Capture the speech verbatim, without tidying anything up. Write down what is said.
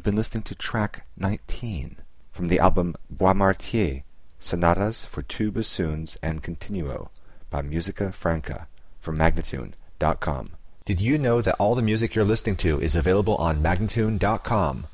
been listening to track nineteen from the album Bois Martier, Sonatas for Two Bassoons and Continuo by Musica Franca from Magnatune dot com. Did you know that all the music you're listening to is available on Magnatune dot com?